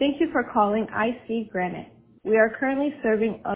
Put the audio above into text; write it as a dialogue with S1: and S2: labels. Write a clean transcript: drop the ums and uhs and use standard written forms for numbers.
S1: Thank you for calling IC Granite. We are currently serving